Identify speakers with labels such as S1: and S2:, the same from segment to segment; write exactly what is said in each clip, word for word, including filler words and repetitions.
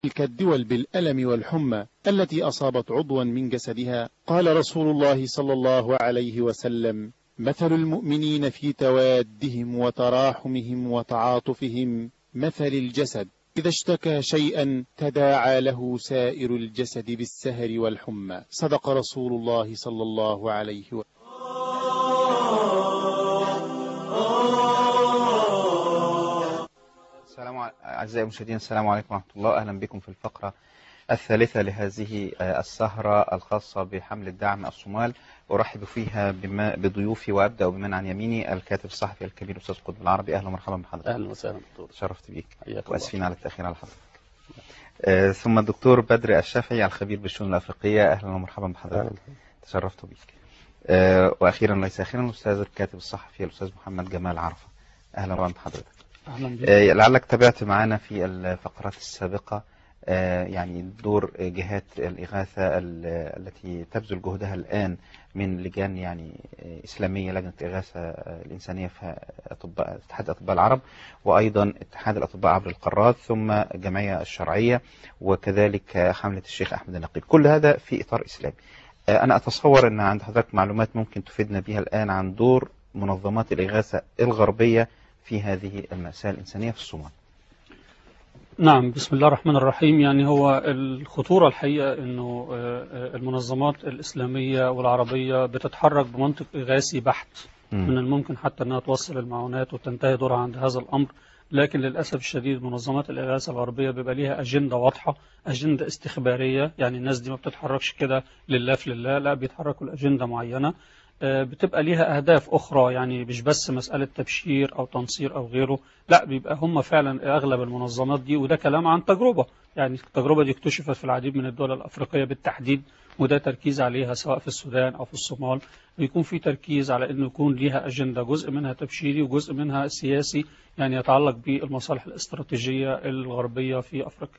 S1: كالدول بالألم والحمى التي أصابت عضوا من جسدها. قال رسول الله صلى الله عليه وسلم: مثل المؤمنين في توادهم وتراحمهم وتعاطفهم مثل الجسد إذا اشتكى شيئا تداعى له سائر الجسد بالسهر والحمى. صدق رسول الله صلى الله عليه وسلم.
S2: السلام عليكم أعزائي المشاهدين، السلام عليكم ورحمة الله. أهلا بكم في الفقرة الثالثة لهذه السهرة الخاصة بحمل الدعم الصومال. أرحب فيها بما بضيوفي وأبدأ بمن عن يميني الكاتب الصحفي الكبير الأستاذ قطب العربي. أهلا ومرحبا بحضرتك.
S3: أهلا وسهلا دكتور.
S2: تشرفت بيك
S3: وأسفين
S2: على التأخير على حضرتك. آه ثم الدكتور بدر الشافعي الخبير بالشؤون الأفريقية. أهلا ومرحبا بحضرتك. تشرفت بيك. آه وأخيرا ليس أخيرا الأستاذ الكاتب الصحفي الأستاذ محمد جمال عرفة. أهلا وسهلا بحضرتك. آه لعلك تابعت معنا في الفقرات السابقة آه يعني دور جهات الإغاثة التي تبذل جهدها الآن من لجان يعني إسلامية، لجنة الإغاثة الإنسانية في أطباء اتحاد أطباء العرب، وأيضا اتحاد الأطباء عبر القارات، ثم الجمعية الشرعية، وكذلك حملة الشيخ أحمد النقيب. كل هذا في إطار إسلامي. آه أنا أتصور أن عند حضرتك معلومات ممكن تفيدنا بها الآن عن دور منظمات الإغاثة الغربية في هذه المأساة الإنسانية في الصومال.
S3: نعم، بسم الله الرحمن الرحيم. يعني هو الخطورة الحقيقة أنه المنظمات الإسلامية والعربية بتتحرك بمنطق إغاثي بحت. م. من الممكن حتى أنها توصل المعونات وتنتهي دورها عند هذا الأمر، لكن للأسف الشديد منظمات الإغاثة الغربية بيبقى ليها أجندة واضحة، أجندة استخبارية. يعني الناس دي ما بتتحركش كده لله في لله، لا، بيتحركوا لأجندة معينة بتبقى ليها أهداف أخرى، يعني مش بس مسألة تبشير أو تنصير أو غيره، لا، بيبقى هم فعلا أغلب المنظمات دي، وده كلام عن تجربة. يعني التجربة دي اكتشفت في العديد من الدول الأفريقية بالتحديد، وده تركيز عليها سواء في السودان أو في الصومال. بيكون في تركيز على أنه يكون ليها أجندة، جزء منها تبشيري وجزء منها سياسي، يعني يتعلق بالمصالح الاستراتيجية الغربية في أفريقيا.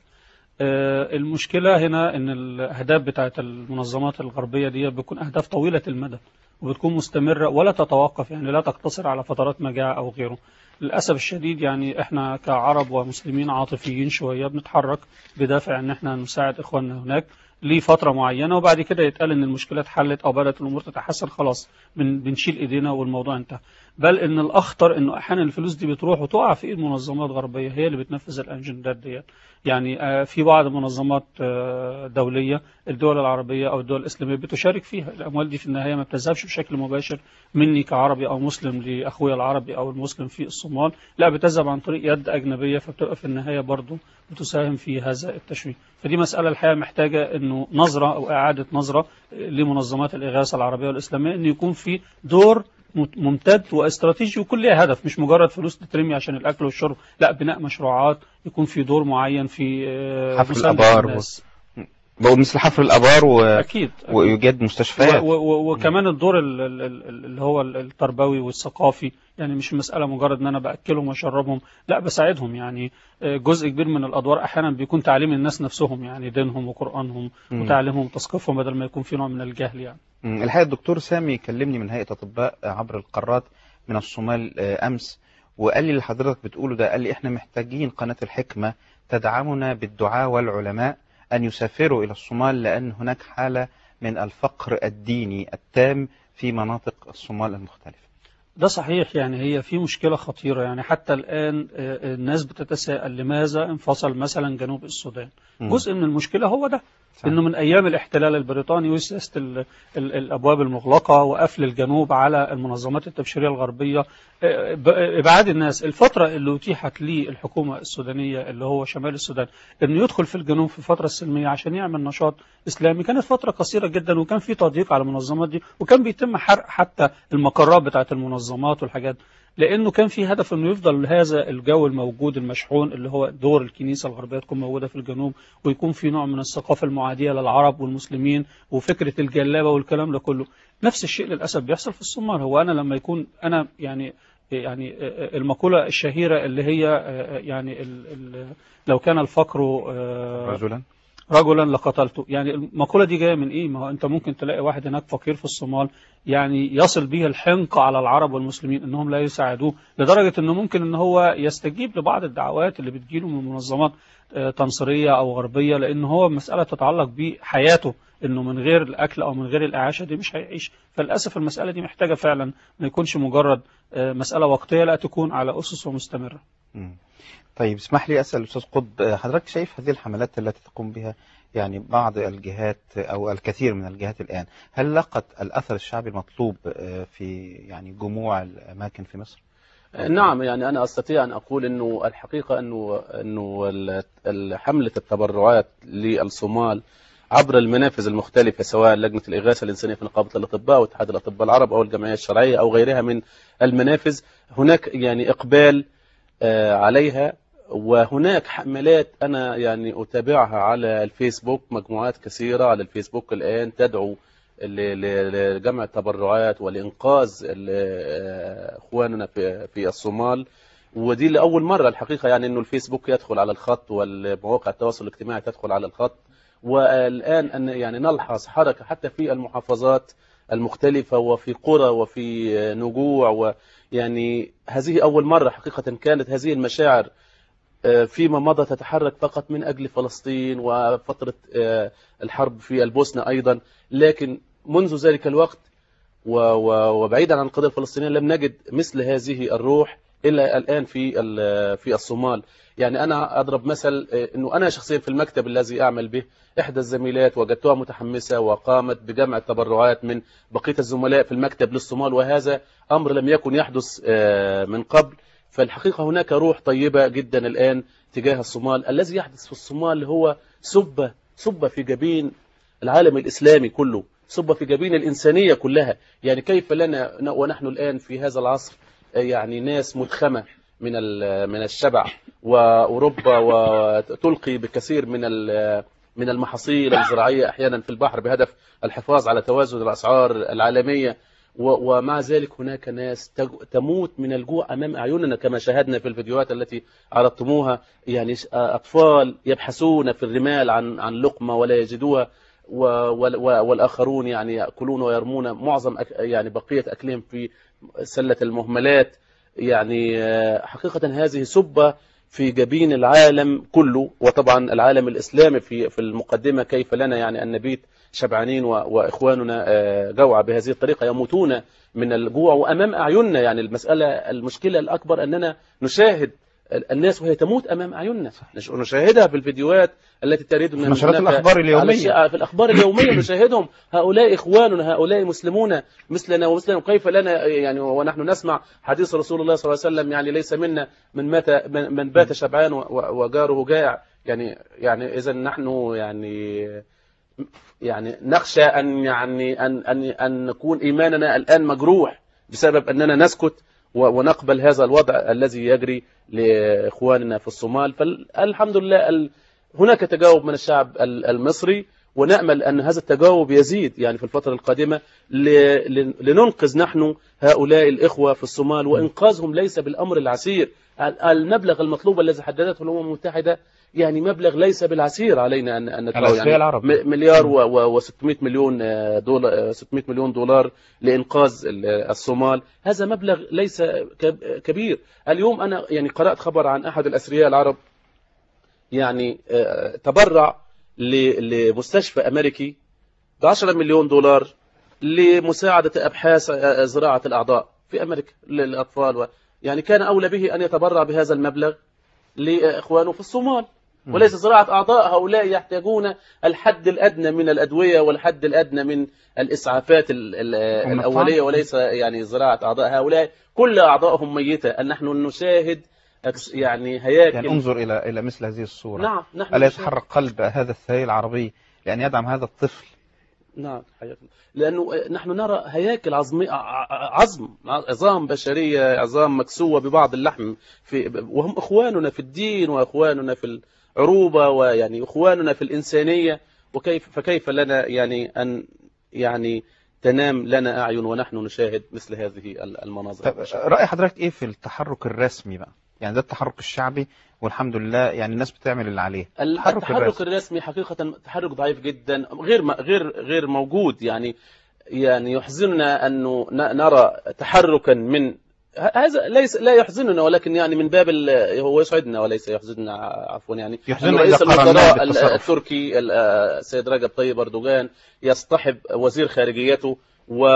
S3: المشكلة هنا أن الأهداف بتاعت المنظمات الغربية دي بتكون أهداف طويلة المدى وبتكون مستمرة ولا تتوقف، يعني لا تقتصر على فترات مجاعة أو غيره. للأسف الشديد يعني إحنا كعرب ومسلمين عاطفيين شوية بنتحرك بدافع أن إحنا نساعد إخواننا هناك لفترة معينة، وبعد كده يتقال أن المشكلة اتحلت أو بدأت الأمور تتحسن، خلاص بنشيل إيدينا والموضوع انتهى. بل إن الأخطر إنه أحيانا الفلوس دي بتروح وتقع في إيد منظمات غربية هي اللي بتنفذ الأجندات دي. يعني في بعض منظمات دولية، الدول العربية أو الدول الإسلامية بتشارك فيها. الأموال دي في النهاية ما بتذهبش بشكل مباشر مني كعربي أو مسلم لأخويا العربي أو المسلم في الصومال، لا، بتذهب عن طريق يد أجنبية، فبتبقى في النهاية برضو بتساهم في هذا التشويه. فدي مسألة الحقيقة محتاجة إنه نظرة أو إعادة نظرة لمنظمات الإغاثة العربية والإسلامية، إنه يكون في دور ممتد واستراتيجي وكل ليه هدف، مش مجرد فلوس تترمي عشان الأكل والشرب، لا، بناء مشروعات يكون في دور معين في
S2: حفر الآبار و... مثل حفر الآبار و... أكيد. ويوجد مستشفيات
S3: و... و... وكمان الدور اللي هو التربوي والثقافي. يعني مش مسألة مجرد ان انا باكلهم واشربهم، لا، بساعدهم. يعني جزء كبير من الادوار احيانا بيكون تعليم الناس نفسهم، يعني دينهم وقرآنهم م. وتعليمهم وتثقيفهم، بدل ما يكون في نوع من الجهل. يعني
S2: الحقيقة الدكتور سامي كلمني من هيئة أطباء عبر القارات من الصومال أمس، وقال لي اللي حضرتك بتقوله ده، قال لي احنا محتاجين قناة الحكمة تدعمنا بالدعاء والعلماء أن يسافروا إلى الصومال، لأن هناك حالة من الفقر الديني التام في مناطق الصومال المختلفة.
S3: ده صحيح. يعني هي في مشكلة خطيرة. يعني حتى الآن الناس بتتساءل لماذا انفصل مثلا جنوب السودان. م. جزء من المشكلة هو ده، إنه من أيام الاحتلال البريطاني وسياسة الأبواب المغلقة وقفل الجنوب على المنظمات التبشيرية الغربية، إبعاد الناس. الفترة اللي أتيحت للحكومة السودانية اللي هو شمال السودان إنه يدخل في الجنوب في الفترة السلمية عشان يعمل نشاط إسلامي، كانت فترة قصيرة جدا، وكان في تضييق على المنظمات دي، وكان بيتم حرق حتى المقرات بتاعت المنظمات والحاجات، لأنه كان في هدف أنه يفضل هذا الجو الموجود المشحون اللي هو دور الكنيسة الغربية تكون موجودة في الجنوب، ويكون في نوع من الثقافة المعادية للعرب والمسلمين وفكرة الجلابة والكلام ده كله. نفس الشيء للأسف بيحصل في الصومال. هو أنا لما يكون أنا يعني يعني المقولة الشهيرة اللي هي يعني ال ال لو كان الفقر
S2: رجلا
S3: رجلا لقتلته. يعني المقولة دي جاية من إيه؟ ما هو أنت ممكن تلاقي واحد هناك فقير في الصومال يعني يصل به الحنق على العرب والمسلمين أنهم لا يساعدوه، لدرجة أنه ممكن أنه هو يستجيب لبعض الدعوات اللي بتجيله من منظمات تنصيرية أو غربية، لأنه هو مسألة تتعلق بحياته، أنه من غير الأكل أو من غير الإعاشة دي مش هيعيش. فللأسف المسألة دي محتاجة فعلا ما يكونش مجرد مسألة وقتية، لا تكون على أسس ومستمرة.
S2: طيب اسمح لي أسأل الأستاذ قطب، حضرتك شايف هذه الحملات التي تقوم بها يعني بعض الجهات أو الكثير من الجهات الآن، هل لقت الأثر الشعبي المطلوب في يعني جموع الأماكن في مصر؟
S4: نعم، يعني أنا أستطيع أن أقول أنه الحقيقة أنه أنه حملة التبرعات للصومال عبر المنافذ المختلفة، سواء لجنة الإغاثة الإنسانية في نقابة الأطباء واتحاد الأطباء العرب أو الجمعية الشرعية أو غيرها من المنافذ، هناك يعني إقبال عليها. وهناك حملات أنا يعني أتابعها على الفيسبوك، مجموعات كثيرة على الفيسبوك الآن تدعو لجمع التبرعات ولإنقاذ إخواننا في في الصومال. ودي لأول مرة الحقيقة يعني أنه الفيسبوك يدخل على الخط والمواقع التواصل الاجتماعي تدخل على الخط. والآن أن يعني نلحظ حركة حتى في المحافظات المختلفة وفي قرى وفي نجوع، ويعني هذه أول مرة حقيقة كانت هذه المشاعر فيما مضى تتحرك فقط من أجل فلسطين وفترة الحرب في البوسنة أيضا، لكن منذ ذلك الوقت وبعيدا عن القضية الفلسطينية لم نجد مثل هذه الروح إلا الآن في في الصومال. يعني أنا أضرب مثل أنه أنا شخصيا في المكتب الذي أعمل به، إحدى الزميلات وجدتها متحمسة وقامت بجمع التبرعات من بقية الزملاء في المكتب للصومال، وهذا أمر لم يكن يحدث من قبل. فالحقيقة هناك روح طيبة جدا الآن تجاه الصومال. الذي يحدث في الصومال هو سبة سبة في جبين العالم الإسلامي كله، سبة في جبين الإنسانية كلها. يعني كيف لنا ونحن الآن في هذا العصر يعني ناس مدخمة من من الشبع وأوروبا وتلقي بكثير من من المحاصيل الزراعية أحيانا في البحر بهدف الحفاظ على توازن الأسعار العالمية، ومع ذلك هناك ناس تموت من الجوع أمام أعيننا كما شاهدنا في الفيديوهات التي عرضتموها. يعني أطفال يبحثون في الرمال عن عن لقمة ولا يجدوها، والآخرون يعني يأكلون ويرمون معظم يعني بقية أكلهم في سلة المهملات. يعني حقيقة هذه سبة في جبين العالم كله، وطبعا العالم الإسلامي في في المقدمة. كيف لنا يعني أن نبيت شبعانين وإخواننا جوعى بهذه الطريقة يموتون من الجوع وأمام أعيننا؟ يعني المسألة المشكلة الأكبر أننا نشاهد الناس وهي تموت أمام أعيننا، نشاهدها في الفيديوهات التي تريد من
S2: نشرات الأخبار اليومية،
S4: في الأخبار اليومية نشاهدهم. هؤلاء إخواننا، هؤلاء مسلمون مثلنا ومثلنا، كيف لنا يعني ونحن نسمع حديث رسول الله صلى الله عليه وسلم يعني ليس منا من مات من بات شبعان وجاره جائع. يعني يعني إذا نحن يعني يعني نخشى أن يعني أن أن أن نكون إيماننا الآن مجروح بسبب أننا نسكت ونقبل هذا الوضع الذي يجري لإخواننا في الصومال. فالحمد لله هناك تجاوب من الشعب المصري، ونأمل أن هذا التجاوب يزيد يعني في الفترة القادمة لننقذ نحن هؤلاء الإخوة في الصومال. وإنقاذهم ليس بالأمر العسير. المبلغ المطلوب الذي حددته الأمم المتحدة يعني مبلغ ليس بالعسير علينا أن ندفعه، يعني مليار وستمائة مليون دولار ستمائة مليون دولار لإنقاذ الصومال. هذا مبلغ ليس كبير. اليوم أنا يعني قرأت خبر عن أحد الأثرياء العرب يعني تبرع لمستشفى أمريكي بعشرة مليون دولار لمساعدة أبحاث زراعة الأعضاء في أمريكا للأطفال، يعني كان أولى به أن يتبرع بهذا المبلغ لإخوانه في الصومال وليس زراعة أعضاء. هؤلاء يحتاجون الحد الأدنى من الأدوية والحد الأدنى من الإسعافات الأولية وليس يعني زراعة أعضاء. هؤلاء كل أعضائهم ميتة. أن نحن نشاهد يعني هياكل،
S2: يعني انظر إلى إلى مثل هذه الصورة.
S4: نعم، نحن
S2: ألا يتحرك قلب هذا الثري العربي لأن يدعم هذا الطفل؟
S4: نعم حقيقة، لأنه نحن نرى هياكل عظم عظم عظام بشرية، عظام مكسوة ببعض اللحم في، وهم إخواننا في الدين وإخواننا في العروبة ويعني إخواننا في الإنسانية. وكيف فكيف لنا يعني أن يعني تنام لنا أعين ونحن نشاهد مثل هذه المناظر؟
S2: رأي حضرتك إيه في التحرك الرسمي بقى؟ يعني ده التحرك الشعبي والحمد لله يعني الناس بتعمل اللي عليه.
S4: التحرك, التحرك الرسمي حقيقة تحرك ضعيف جدا، غير غير غير موجود. يعني يعني يحزننا أنه نرى تحركا من هذا، ليس لا يحزننا ولكن يعني من باب هو يسعدنا وليس يحزننا، عفوا يعني
S2: يحزننا
S4: رئيس الوزراء التركي السيد رجب طيب أردوغان يصطحب وزير خارجيته و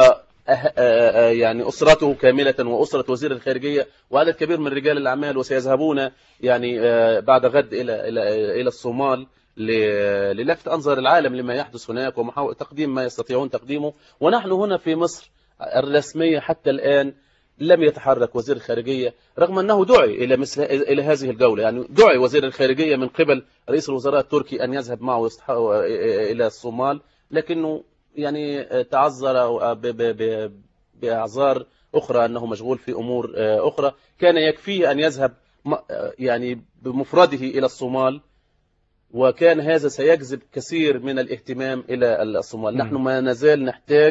S4: يعني أسرته كاملة وأسرة وزير الخارجية وعدد كبير من رجال الأعمال، وسيذهبون يعني بعد غد إلى إلى إلى الصومال للفت أنظار العالم لما يحدث هناك ومحاولة تقديم ما يستطيعون تقديمه. ونحن هنا في مصر الرسمية حتى الآن لم يتحرك وزير الخارجية، رغم أنه دعي إلى مثل إلى هذه الجولة. يعني دعي وزير الخارجية من قبل رئيس الوزراء التركي أن يذهب معه إلى الصومال، لكنه يعني تعذر بأعذار أخرى أنه مشغول في أمور أخرى. كان يكفيه أن يذهب يعني بمفرده إلى الصومال، وكان هذا سيجذب كثير من الاهتمام إلى الصومال. نحن ما نزال نحتاج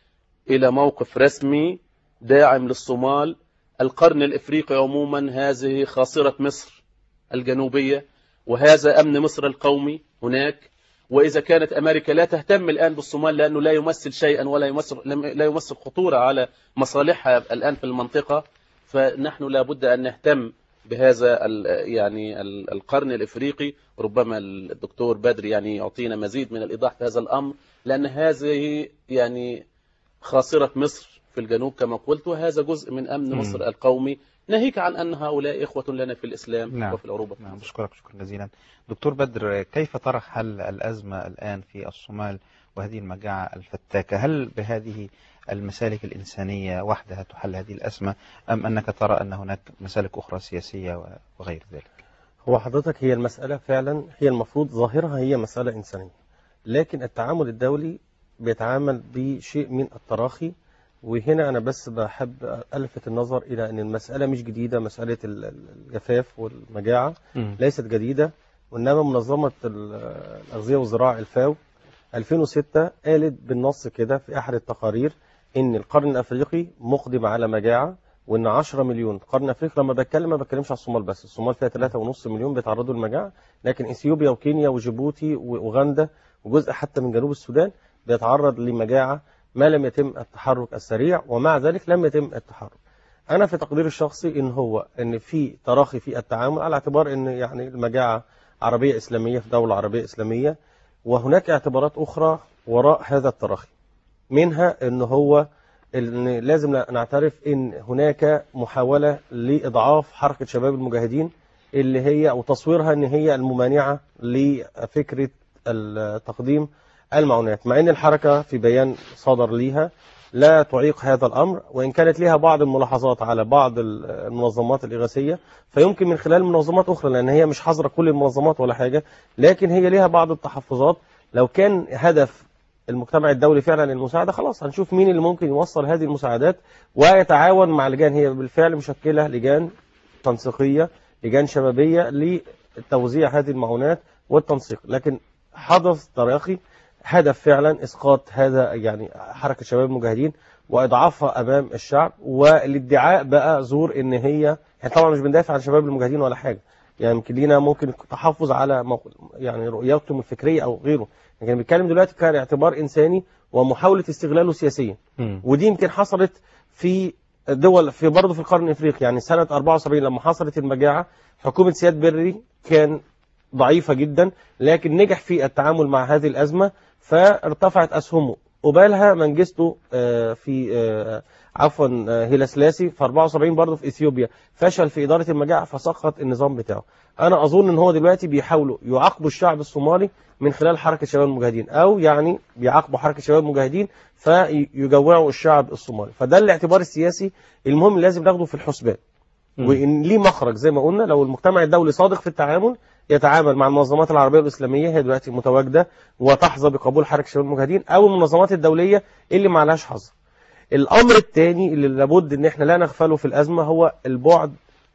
S4: إلى موقف رسمي داعم للصومال. القرن الإفريقي عموما هذه خاصرة مصر الجنوبية، وهذا أمن مصر القومي هناك. وإذا كانت أمريكا لا تهتم الآن بالصومال لأنه لا يمثل شيئا ولا يمثل لا يمثل خطورة على مصالحها الآن في المنطقة، فنحن لابد أن نهتم بهذا يعني القرن الإفريقي. ربما الدكتور بدري يعني يعطينا مزيد من الإيضاح في هذا الأمر، لأن هذه يعني خاصرة مصر في الجنوب كما قلت، وهذا جزء من أمن مصر القومي، ناهيك عن أن هؤلاء إخوة لنا في الإسلام
S2: نعم.
S4: وفي العروبة.
S2: نعم، بشكرك شكرا جزيلا. دكتور بدر، كيف ترى حل الأزمة الآن في الصومال وهذه المجاعة الفتاكة؟ هل بهذه المسالك الإنسانية وحدها تحل هذه الأزمة، أم أنك ترى أن هناك مسالك أخرى سياسية وغير ذلك؟
S5: هو حضرتك هي المسألة فعلا هي المفروض ظاهرها هي مسألة إنسانية، لكن التعامل الدولي بيتعامل بشيء من التراخي. وهنا أنا بس بحب ألفت النظر إلى أن المسألة مش جديدة. مسألة الجفاف والمجاعة م. ليست جديدة، وإنما منظمة الأغذية والزراعة الفاو ألفين وستة قالت بالنص كده في أحد التقارير إن القرن الأفريقي مقدم على مجاعة، وإن عشرة مليون قرن أفريقيا. لما بتكلم ما بتكلمش على الصومال بس، الصومال فيها ثلاثة ونص مليون بيتعرضوا للمجاعة، لكن إثيوبيا وكينيا وجيبوتي وأوغندا وجزء حتى من جنوب السودان بيتعرض لمجاعة ما لم يتم التحرك السريع، ومع ذلك لم يتم التحرك. أنا في تقدير الشخصي إن هو إن في تراخي في التعامل، على اعتبار إن يعني المجاعة عربية إسلامية في دولة عربية إسلامية، وهناك اعتبارات أخرى وراء هذا التراخي. منها إن هو إن لازم نعترف إن هناك محاولة لإضعاف حركة شباب المجاهدين اللي هي أو تصويرها إن هي الممانعة لفكرة التقديم المعونات، مع ان الحركة في بيان صدر ليها لا تعيق هذا الامر، وان كانت لها بعض الملاحظات على بعض المنظمات الاغاثية، فيمكن من خلال منظمات اخرى، لان هي مش حاضرة كل المنظمات ولا حاجة، لكن هي لها بعض التحفظات. لو كان هدف المجتمع الدولي فعلا المساعدة، خلاص هنشوف مين اللي ممكن يوصل هذه المساعدات ويتعاون مع لجان هي بالفعل مشكلة لجان تنسيقية، لجان شبابية لتوزيع هذه المعونات والتنسيق. لكن حدث تراخي، هدف فعلا اسقاط هذا يعني حركه شباب المجاهدين واضعافها امام الشعب، والادعاء بقى زور ان هي يعني طبعا مش بندافع عن شباب المجاهدين ولا حاجه، يعني يمكن لينا ممكن تحفظ على موقع يعني رؤيتهم الفكريه او غيره، لكن بنتكلم دلوقتي كان اعتبار انساني ومحاوله استغلاله سياسيا. ودي يمكن حصلت في دول في برضه في القرن الافريقي. يعني سنه أربعة وسبعين لما حصلت المجاعه، حكومه سياد بري كان ضعيفه جدا، لكن نجح في التعامل مع هذه الازمه فارتفعت أسهمه. قبالها منجسته في عفوا هيلا سلاسي في أربعة وسبعين برضه في إثيوبيا فشل في إدارة المجاعة فسقط النظام بتاعه. أنا أظن إن هو دلوقتي بيحاولوا يعاقبوا الشعب الصومالي من خلال حركة شباب المجاهدين، أو يعني بيعاقبوا حركة شباب المجاهدين فيجوعوا الشعب الصومالي. فده الاعتبار السياسي المهم اللي لازم ناخده في الحسبان، وإن ليه مخرج زي ما قلنا. لو المجتمع الدولي صادق في التعامل يتعامل مع المنظمات العربية والإسلامية هي دلوقتي متواجدة وتحظى بقبول حركة شباب المجاهدين، أو المنظمات الدولية اللي ما لهاش حظ. الأمر الثاني اللي لابد إن احنا لا نغفله في الأزمة هو البعد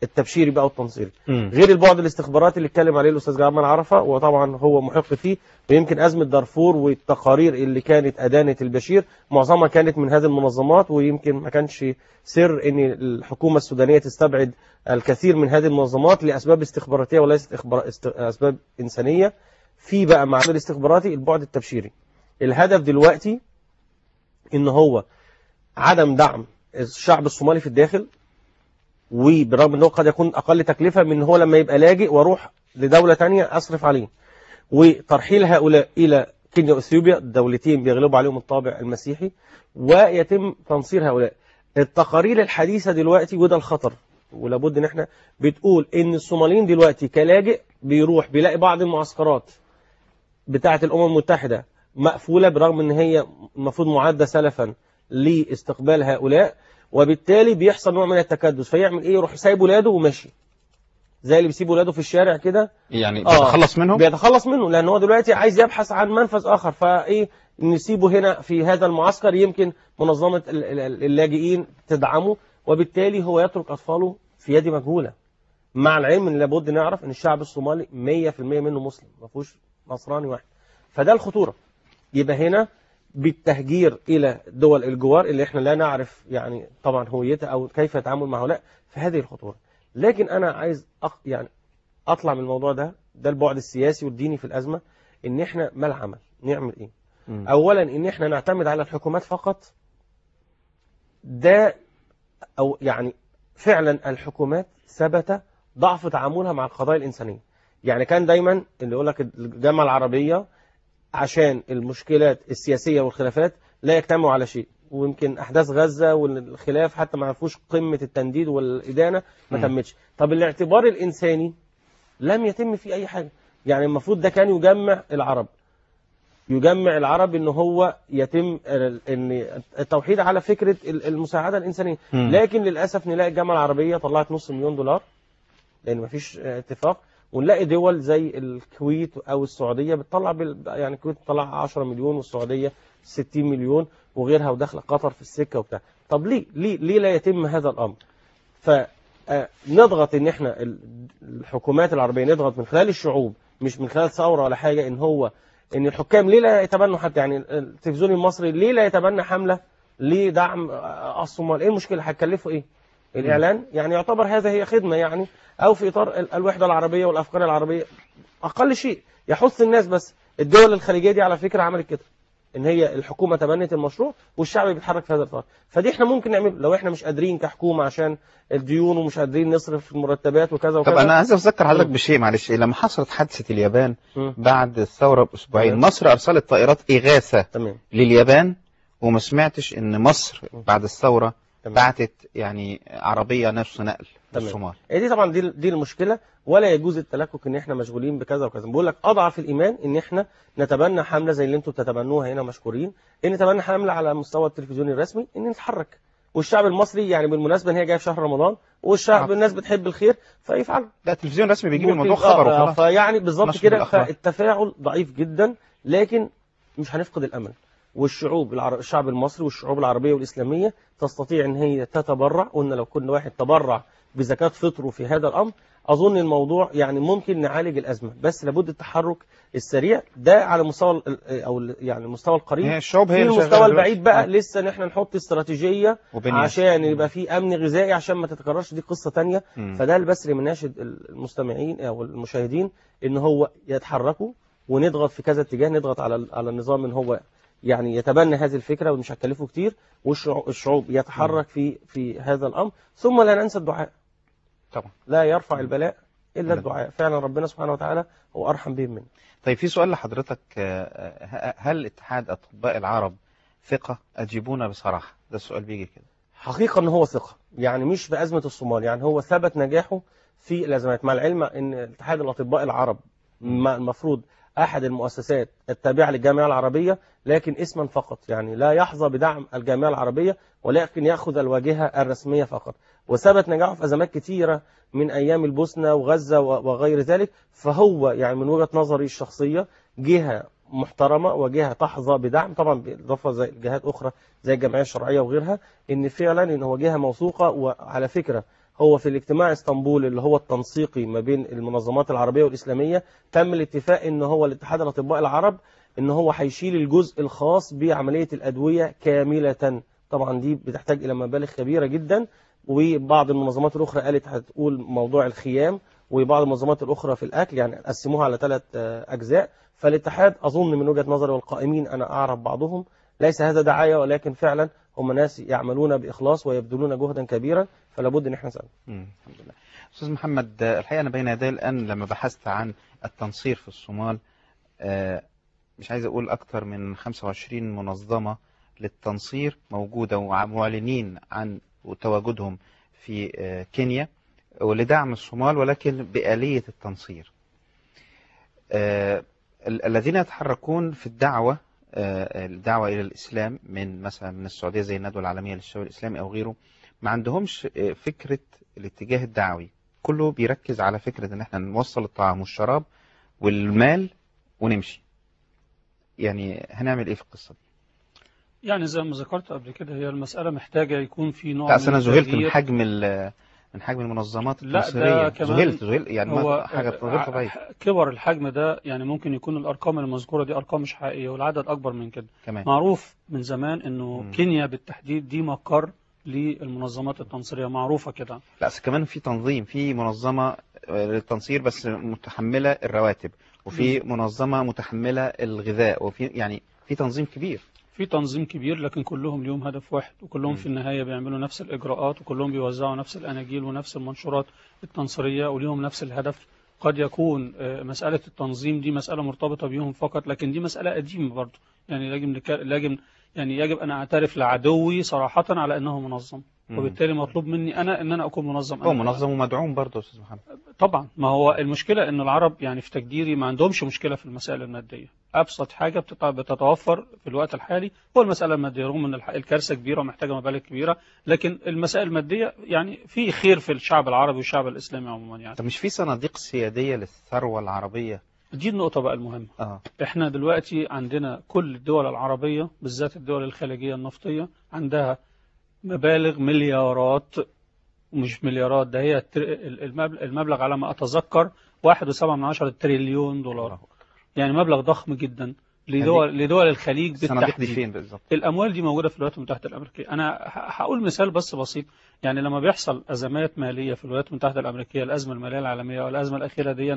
S5: التبشيري بقى والتنصيري،
S2: مم.
S5: غير البعد الاستخباراتي اللي اتكلم عليه الاستاذ جمال عرفه، وطبعا هو محق فيه. ويمكن ازمه دارفور والتقارير اللي كانت ادانت البشير معظمها كانت من هذه المنظمات، ويمكن ما كانش سر ان الحكومه السودانيه تستبعد الكثير من هذه المنظمات لاسباب استخباراتيه وليست إخبار... است... اسباب انسانيه. في بقى مع الاستخباراتي البعد التبشيري، الهدف دلوقتي ان هو عدم دعم الشعب الصومالي في الداخل، وبالرغم ان هو قد يكون اقل تكلفه من هو لما يبقى لاجئ واروح لدوله تانية اصرف عليه، وترحيل هؤلاء الى كينيا واثيوبيا، دولتين بيغلبوا عليهم الطابع المسيحي، ويتم تنصير هؤلاء. التقارير الحديثه دلوقتي وده الخطر، ولابد ان احنا بتقول ان الصوماليين دلوقتي كلاجئ بيروح بيلاقي بعض المعسكرات بتاعه الامم المتحده مقفوله، برغم ان هي المفروض معده سلفا لاستقبال هؤلاء، وبالتالي بيحصل نوع من التكدس. فيعمل ايه؟ يروح سايب ولاده وماشي، زي اللي بيسيب ولاده في الشارع كده،
S2: يعني بيتخلص منهم
S5: بيتخلص منه لان هو دلوقتي عايز يبحث عن منفذ اخر. فايه نسيبه هنا في هذا المعسكر، يمكن منظمه اللاجئين تدعمه، وبالتالي هو يترك اطفاله في يد مجهوله، مع العلم ان لابد نعرف ان الشعب الصومالي مية في المية منه مسلم، ما فيهوش نصراني واحد. فده الخطوره. يبقى هنا بالتهجير الى دول الجوار اللي احنا لا نعرف يعني طبعا هويتها او كيف يتعامل مع هؤلاء، فهذه الخطوره. لكن انا عايز أق... يعني اطلع من الموضوع ده، ده البعد السياسي والديني في الازمه، ان احنا ما العمل نعمل ايه؟ م. اولا ان احنا نعتمد على الحكومات فقط، ده او يعني فعلا الحكومات ثبت ضعف تعاملها مع القضايا الانسانيه. يعني كان دايما اللي يقول لك الجامعه العربيه عشان المشكلات السياسيه والخلافات لا يجتمعوا على شيء، ويمكن احداث غزه والخلاف حتى ما عرفوش قمه التنديد والادانه ما تمتش. طب الاعتبار الانساني لم يتم فيه اي حاجه. يعني المفروض ده كان يجمع العرب، يجمع العرب ان هو يتم ان التوحيد على فكره المساعده الانسانيه. م. لكن للاسف نلاقي الجامعه العربيه طلعت نص مليون دولار لان ما فيش اتفاق، ونلاقي دول زي الكويت او السعوديه بتطلع بال... يعني الكويت بتطلع عشرة مليون والسعوديه ستين مليون وغيرها، وداخله قطر في السكه وبتاع. طب ليه ليه ليه لا يتم هذا الامر؟ فنضغط ان احنا الحكومات العربيه نضغط من خلال الشعوب، مش من خلال ثوره ولا حاجه، ان هو ان الحكام ليه لا يتبنوا حتى يعني التلفزيون المصري ليه لا يتبنى حمله لدعم الصومال؟ ايه المشكله؟ هتكلفه ايه؟ الاعلان يعني يعتبر هذا هي خدمه يعني، او في اطار الوحده العربيه والافكار العربيه اقل شيء يحث الناس. بس الدول الخليجيه دي على فكره عملت كده، ان هي الحكومه تبنت المشروع والشعب بيتحرك في هذا الاطار. فدي احنا ممكن نعمل لو احنا مش قادرين كحكومه عشان الديون ومش قادرين نصرف المرتبات وكذا وكذا.
S2: طب انا عايز اذكر حضرتك بشيء معلش. لما حصلت حادثه اليابان م. بعد الثوره باسبوعين، مصر ارسلت طائرات اغاثه تمام. لليابان، وما سمعتش ان مصر بعد الثوره بعتت يعني عربيه نفس نقل للصومال.
S5: دي طبعا دي دي المشكله، ولا يجوز التلكك ان احنا مشغولين بكذا وكذا. بقول لك اضعف الايمان ان احنا نتبنى حمله زي اللي انتم بتتبنوها هنا مشكورين، ان نتبنى حمله على مستوى التلفزيون الرسمي ان نتحرك. والشعب المصري يعني بالمناسبه ان هي جايه في شهر رمضان والشعب الناس بتحب الخير فيفعل.
S2: ده التلفزيون الرسمي بيجيب الموضوع خبر وخلاص.
S5: فيعني بالظبط كده، فالتفاعل ضعيف جدا، لكن مش هنفقد الامل. والشعوب العرب الشعب المصري والشعوب العربيه والاسلاميه تستطيع ان هي تتبرع. قلنا لو كل واحد تبرع بزكاه فطره في هذا الامر، اظن الموضوع يعني ممكن نعالج الازمه. بس لابد التحرك السريع ده على مستوى او يعني المستوى القريب.
S2: هي الشعوب هي
S5: في المستوى البعيد بقى لسه ان احنا نحط استراتيجيه عشان يبقى في امن غذائي عشان ما تتكررش، دي قصه ثانيه. فده بس اللي بنناشد المستمعين او المشاهدين ان هو يتحركوا ونضغط في كذا اتجاه. نضغط على على النظام ان هو يعني يتبنى هذه الفكره ومش هتكلفه كتير، والشعوب يتحرك في في هذا الامر. ثم لا ننسى الدعاء
S2: طبعا،
S5: لا يرفع البلاء الا الدعاء. فعلا ربنا سبحانه وتعالى هو ارحم بهم منه.
S2: طيب في سؤال لحضرتك، هل اتحاد اطباء العرب ثقه؟ اجيبونا بصراحه، ده السؤال بيجي كده.
S5: حقيقه ان هو ثقه، يعني مش في ازمه الصومال، يعني هو ثبت نجاحه في الازمات. مع العلم ان اتحاد الاطباء العرب المفروض احد المؤسسات التابعه للجامعه العربيه، لكن اسما فقط، يعني لا يحظى بدعم الجامعه العربيه، ولكن ياخذ الواجهه الرسميه فقط. وثبت نجاحه في ازمات كثيره من ايام البوسنه وغزه وغير ذلك. فهو يعني من وجهه نظري الشخصيه جهه محترمه وجهه تحظى بدعم، طبعا بالاضافه زي جهات اخرى زي الجمعيه الشرعيه وغيرها، ان فعلا ان هو جهه موثوقه. وعلى فكره هو في الاجتماع اسطنبول اللي هو التنسيقي ما بين المنظمات العربية والإسلامية تم الاتفاق ان هو الاتحاد الأطباء العرب ان هو هيشيل الجزء الخاص بعملية الأدوية كاملة. طبعا دي بتحتاج إلى مبالغ كبيرة جدا، وبعض المنظمات الأخرى قالت هتقول موضوع الخيام، وبعض المنظمات الأخرى في الأكل، يعني قسموها على ثلاث أجزاء. فالاتحاد أظن من وجهة نظري والقائمين أنا أعرف بعضهم ليس هذا دعاية، ولكن فعلا هم ناس يعملون بإخلاص ويبذلون جهدا كبيرا، فلا بد ان احنا نسأل.
S2: الحمد لله. استاذ محمد، الحقيقه انا بين يدي الان لما بحثت عن التنصير في الصومال مش عايز اقول اكثر من خمسة وعشرين منظمه للتنصير موجوده ومعلنين عن تواجدهم في كينيا ولدعم الصومال، ولكن بآلية التنصير. الذين يتحركون في الدعوه الدعوه الى الاسلام من مثلا من السعوديه زي الندوه العالميه للشباب الاسلامي او غيره، ما عندهمش فكرة الاتجاه الدعوي، كله بيركز على فكرة ان احنا نوصل الطعام والشراب والمال ونمشي. يعني هنعمل ايه في القصة دي؟
S3: يعني زي ما ذكرت قبل كده هي المسألة محتاجة يكون في نوع
S2: لا
S3: من
S2: انا ذهلت من
S3: التغيير.
S2: حجم من حجم المنظمات
S3: لا
S2: التنصيرية.
S3: ده كمان
S2: ذهلت ذهلت يعني
S3: هو
S2: حاجة غير طبيعية.
S3: كبر الحجم ده، يعني ممكن يكون الأرقام المذكورة دي أرقام مش حقيقية والعدد أكبر من كده.
S2: كمان
S3: معروف من زمان إنه
S2: مم.
S3: كينيا بالتحديد دي مقر للمنظمات التنصيرية، معروفة كده.
S2: لا كمان في تنظيم، في منظمة للتنصير بس متحملة الرواتب، وفي منظمة متحملة الغذاء، وفي يعني في تنظيم كبير.
S3: في تنظيم كبير لكن كلهم ليهم هدف واحد، وكلهم
S2: م.
S3: في النهاية بيعملوا نفس الإجراءات، وكلهم بيوزعوا نفس الأناجيل ونفس المنشورات التنصيرية وليهم نفس الهدف. قد يكون مسألة التنظيم دي مسألة مرتبطة بيهم فقط، لكن دي مسألة قديمة برضه. يعني يجب يجب يعني يجب أن أعترف لعدوي صراحة على أنه منظم، وبالتالي مطلوب مني أنا أن أنا أكون منظم.
S2: هو منظم ومدعوم برضه أستاذ محمد.
S3: طبعا، ما هو المشكلة أن العرب يعني في تقديري ما عندهمش مشكلة في المسائل المادية. أبسط حاجة بتتوفر في الوقت الحالي هو المسألة المادية، رغم أن الكارثة كبيرة ومحتاجة مبالغ كبيرة، لكن المسائل المادية يعني في خير في الشعب العربي والشعب الإسلامي عموما. يعني
S2: طب مش في صناديق سيادية للثروة العربية؟
S3: دي النقطة بقى المهمة.
S2: آه.
S3: احنا دلوقتي عندنا كل الدول العربية بالذات الدول الخليجية النفطية عندها مبالغ مليارات، ومش مليارات، ده هي المبلغ على ما أتذكر واحد وسبعة من عشرة تريليون دولار. يعني مبلغ ضخم جدا لدول لدول الخليج بالتحديد.
S2: فين بالظبط؟
S3: الأموال دي موجودة في الولايات المتحدة الأمريكية. أنا هقول مثال بس بسيط. يعني لما بيحصل أزمات مالية في الولايات المتحدة الأمريكية، الأزمة المالية العالمية والأزمة الأخيرة دي،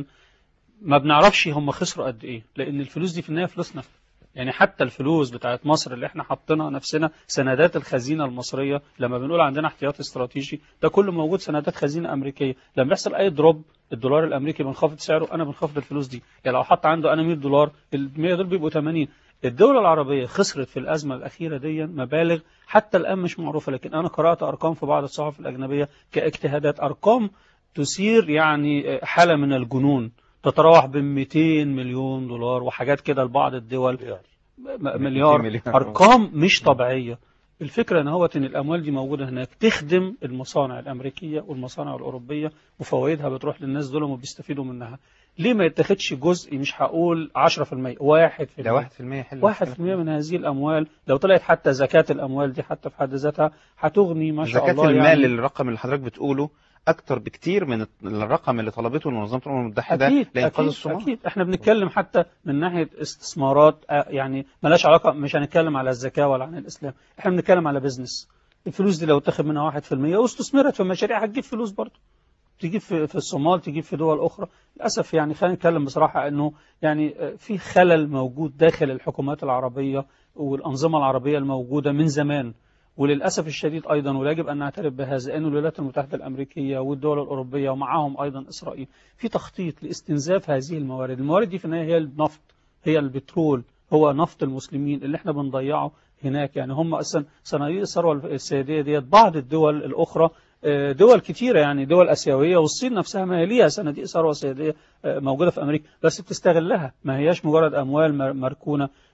S3: ما بنعرفش هم خسروا قد إيه، لأن الفلوس دي في النهاية فلوسنا. يعني حتى الفلوس بتاعت مصر اللي احنا حاطينها نفسنا، سندات الخزينة المصرية، لما بنقول عندنا احتياطي استراتيجي ده كله موجود سندات خزينة أمريكية. لما يحصل أي دروب الدولار الأمريكي بنخفض سعره، أنا بنخفض الفلوس دي. يعني لو حط عنده أنا مية دولار، ال مية دول بيبقوا ثمانين. الدولة العربية خسرت في الأزمة الأخيرة دي مبالغ حتى الآن مش معروفة، لكن أنا قرأت أرقام في بعض الصحف الأجنبية كاجتهادات، أرقام تثير يعني حالة من الجنون، تتراوح بين مئتين مليون دولار وحاجات كده لبعض الدول، مليار. أرقام مش طبيعية. الفكرة ان هو ان الاموال دي موجودة هناك تخدم المصانع الامريكية والمصانع الاوروبية، وفوائدها بتروح للناس دول وبيستفيدوا منها. ليه ما يتخدش جزء، مش هقول عشرة في المية، واحد في المية،
S2: ده واحد في المية حلو،
S3: واحد في المية من هذه الاموال لو طلعت حتى زكاة الاموال دي حتى في حد ذاتها هتغني ما شاء الله.
S2: زكاة المال
S3: يعني
S2: الرقم اللي حضرتك بتقوله أكتر بكتير من الرقم اللي طلبته منظمة الأمم المتحدة لإنقاذ الصومال.
S3: أكيد احنا بنتكلم حتى من ناحية استثمارات، يعني ملاش علاقة، مش هنتكلم على الزكاة ولا عن الإسلام، احنا بنتكلم على بيزنس. الفلوس دي لو تاخد منها واحد في المية واستثمرت في مشاريع هتجيب فلوس برضه، تجيب في, في الصومال، تجيب في دول أخرى. للأسف يعني خلينا نتكلم بصراحة أنه يعني في خلل موجود داخل الحكومات العربية والأنظمة العربية الموجودة من زمان، وللأسف الشديد أيضا، ويجب أن نعترف بهذا، أن الولايات المتحدة الأمريكية والدول الأوروبية ومعهم أيضا إسرائيل في تخطيط لاستنزاف هذه الموارد. الموارد دي في النهاية هي النفط، هي البترول، هو نفط المسلمين اللي احنا بنضيعه هناك. يعني هم أصلا صناديق الثروة السيادية ديت بعض الدول الأخرى، دول كتيرة يعني دول أسيوية، والصين نفسها ما هي ليها صناديق ثروة سيادية موجودة في أمريكا، بس بتستغلها، ما هياش مجرد أموال مركونة.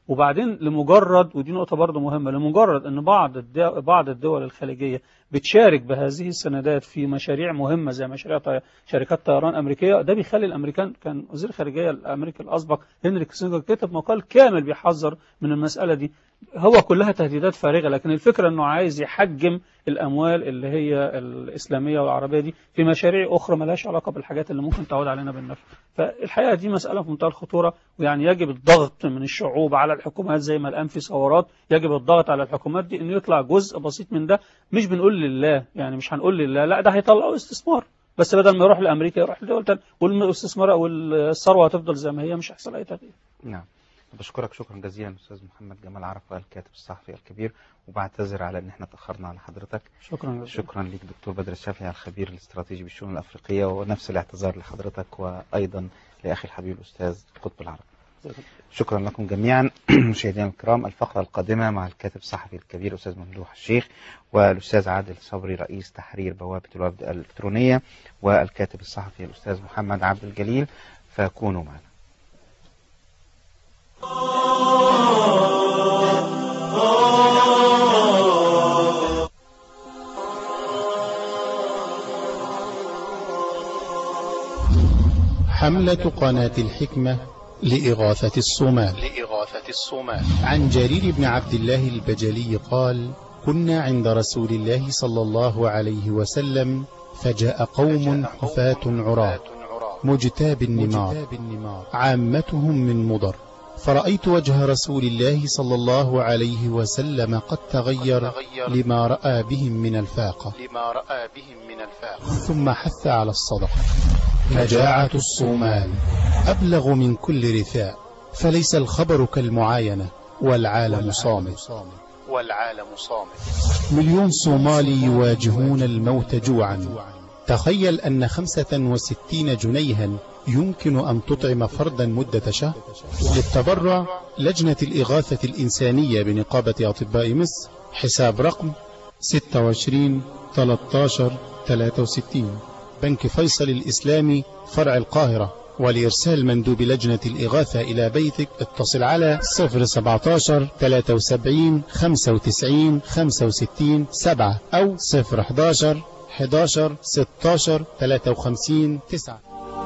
S3: وبعدين لمجرد، ودي نقطة برضو مهمة، لمجرد أن بعض بعض الدول الخليجية بتشارك بهذه السندات في مشاريع مهمة زي مشاريع طي... شركات طيران أمريكية، ده بيخلي الأمريكان. كان وزير الخارجية الأمركي الأسبق هنري كيسنجر كتب مقال كامل بيحذر من المسألة دي. هو كلها تهديدات فارغة، لكن الفكرة أنه عايز يحجم الأموال اللي هي الإسلامية والعربية دي في مشاريع أخرى ملهاش علاقة بالحاجات اللي ممكن تعود علينا بالنفع. فالحقيقة دي مسألة في منتهى الخطورة، ويعني يجب الضغط من الشعوب على الحكومات زي ما الآن في ثورات، يجب الضغط على الحكومات دي إنه يطلع جزء بسيط من ده. مش بنقول لله، يعني مش هنقول لله، لا، ده هيطلعوا استثمار، بس بدل ما يروح لأمريكا يروح لدول تانية، والاستثمار والثروة هتفضل زي ما هي، مش هيحصل أي تغيير.
S2: نعم. بشكرك شكرا جزيلا أستاذ محمد جمال عرفة الكاتب الصحفي الكبير، وبعتذر على أن احنا تأخرنا على حضرتك.
S3: شكرا جزيلا.
S2: شكرا لك دكتور بدر الشافعي الخبير الاستراتيجي بالشؤون الأفريقية، ونفس الاعتذار لحضرتك وأيضا لأخي الحبيب الأستاذ قطب العربي. شكرا لكم جميعا. مشاهدينا الكرام، الفقرة القادمة مع الكاتب الصحفي الكبير الأستاذ ممدوح الشيخ، والأستاذ عادل صبري رئيس تحرير بوابة الوفد الإلكترونية، والكاتب الصحفي الأستاذ محمد عبد الجليل، فكونوا معنا.
S1: حملة قناة الحكمة لإغاثة الصومال. لإغاثة الصومال. عن جرير بن عبد الله البجلي قال: كنا عند رسول الله صلى الله عليه وسلم فجاء قوم حفاة عراة مجتاب النمار عامتهم من مضر، فرأيت وجه رسول الله صلى الله عليه وسلم قد تغير لما رأى بهم من الفاقة، ثم حث على الصدقة. مجاعة الصومال أبلغ من كل رثاء، فليس الخبر كالمعاينة، والعالم صامت. والعالم صامت. مليون صومالي يواجهون الموت جوعا. تخيل أن خمسة وستين جنيها يمكن أن تطعم فردا مدة شهر. للتبرع لجنة الإغاثة الإنسانية بنقابة أطباء مصر، حساب رقم ستة وعشرين ثلاثة عشر ثلاثة وستين، بنك فيصل الإسلامي فرع القاهرة. ولإرسال مندوب لجنة الإغاثة إلى بيتك اتصل على صفر سبعة عشر ثلاثة وسبعين خمسة وتسعين خمسة وستين سبعة أو صفر أحد عشر أحد عشر ستة عشر ثلاثة وخمسين تسعة.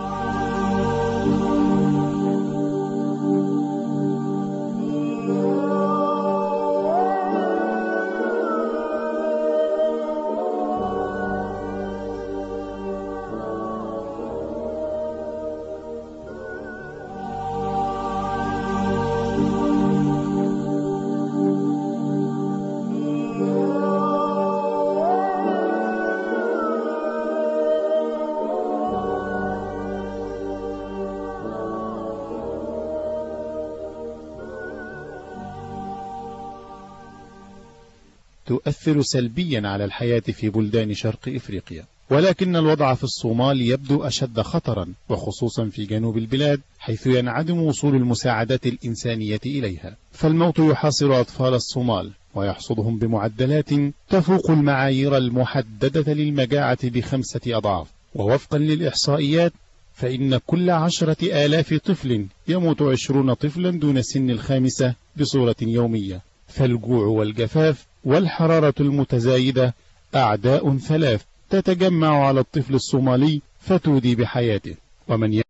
S1: تؤثر سلبيا على الحياة في بلدان شرق إفريقيا، ولكن الوضع في الصومال يبدو أشد خطرا، وخصوصا في جنوب البلاد حيث ينعدم وصول المساعدات الإنسانية إليها. فالموت يحاصر أطفال الصومال ويحصدهم بمعدلات تفوق المعايير المحددة للمجاعة بخمسة أضعاف. ووفقا للإحصائيات فإن كل عشرة آلاف طفل يموت عشرون طفلا دون سن الخامسة بصورة يومية. فالجوع والجفاف والحرارة المتزايدة أعداء ثلاث تتجمع على الطفل الصومالي فتودي بحياته. ومن